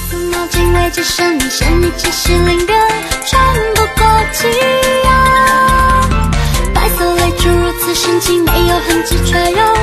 脑筋未知生命，生命只是灵边，穿不过激呀。白色泪珠如此深情，没有痕迹，却又